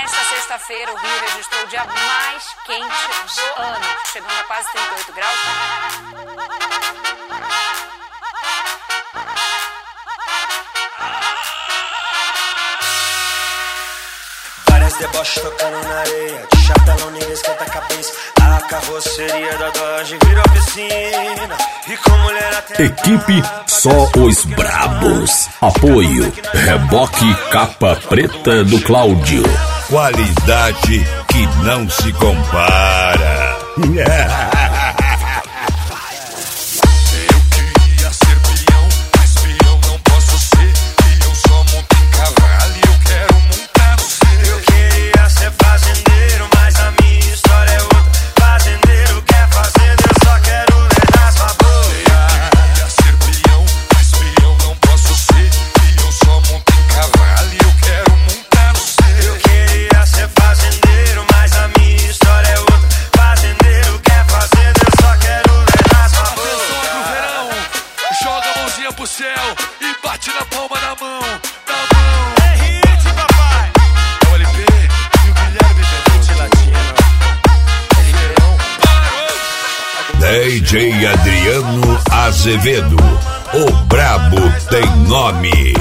Nesta sexta-feira, o Rio registrou o dia mais quente do ano, chegando a quase 38 graus. Várias deboches tocando na areia, de chapelão ninguém esquenta a cabeça. A carroceria da Dodge virou piscina. E com mulher até Equipe Só os Brabos. Apoio Reboque Capa Preta do Cláudio. Qualidade que não se compara. Pro céu e bate na palma da mão, é hit, papai. É o LP e o Guilherme Bebeto Latino. DJ Adriano Azevedo, o brabo tem nome.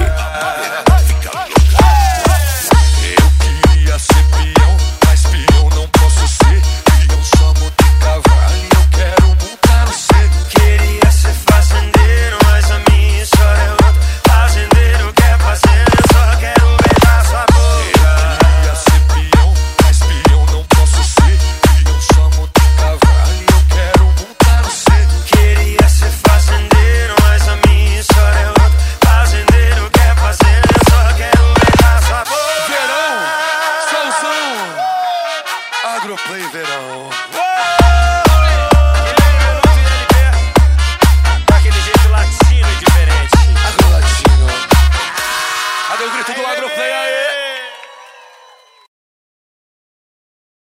Eu queria ser peão, mas peão não posso ser. Peão só monta em cavalo e eu quero montar no C. Queria ser fazendeiro, mas a minha história é outra. Fazendeiro quer fazenda, eu só quero beijar sua boca. Eu queria ser peão, mas peão não posso ser. Peão só monta em cavalo e eu quero montar no C. Queria ser fazendeiro, mas a minha história é outra. Fazendeiro quer fazenda, eu só quero beijar sua boca. Verão, solzão, Agroplay verão. Daquele jeito latino e diferente. Agro Latino. Cadê o grito do Agroplay aí?